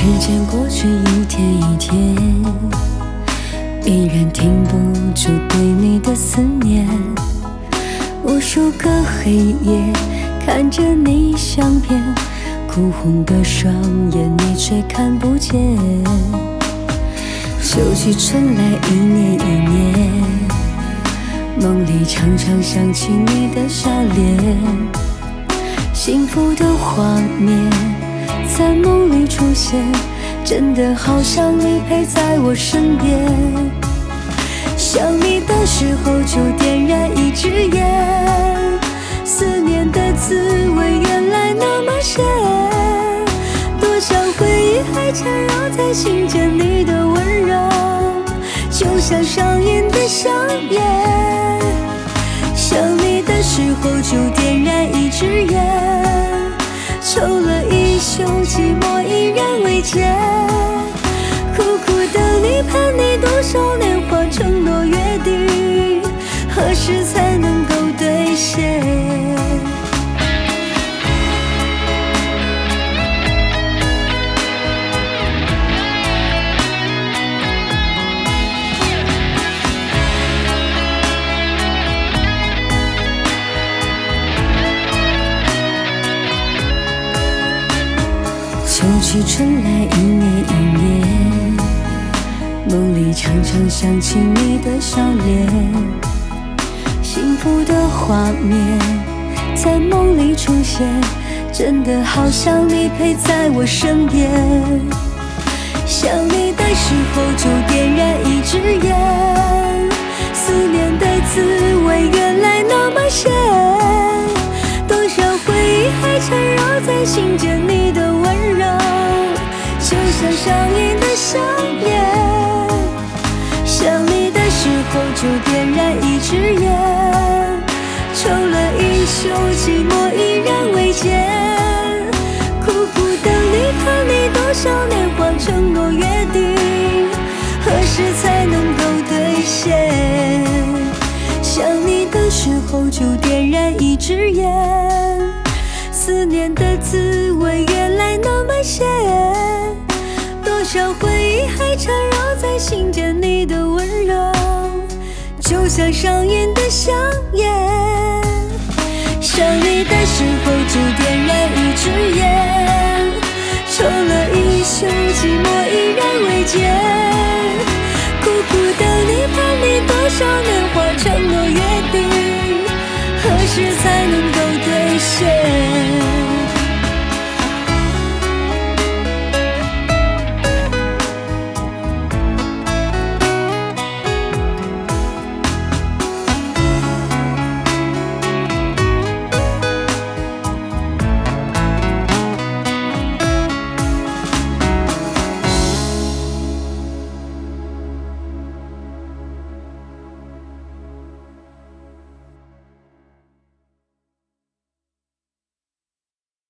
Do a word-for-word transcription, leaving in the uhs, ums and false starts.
时间过去一天一天，依然停不住对你的思念。无数个黑夜，看着你相片，哭红的双眼，你却看不见。秋去春来，一年一年，梦里常常想起你的笑脸，幸福的画面在梦里出现，真的好像你陪在我身边。想你的时候就点燃一支烟，思念的滋味原来那么咸，多少回忆还缠绕在心间，你的温柔就像上瘾的香烟。想你的时候就点燃一支烟，抽了一宿，寂寞依然未减。苦苦等你，盼你多少年华承诺约定，何时才能够兑现？秋去春来，一年一年，梦里常常想起你的笑脸，幸福的画面在梦里出现，真的好像你陪在我身边。想你的时候就点燃一支烟，思念的滋味原来那么咸，多少回忆还缠绕在心间，你的温柔就像上瘾的香烟。想你的时候就点燃一支烟，抽了一宿，寂寞依然未减。苦苦等你，盼你多少年华承诺约定，何时才能够兑现？想你的时候就点燃一支烟，思念的滋味原来那么咸，多少回忆还缠绕在心间，你的温柔就像上瘾的香烟。想你的时候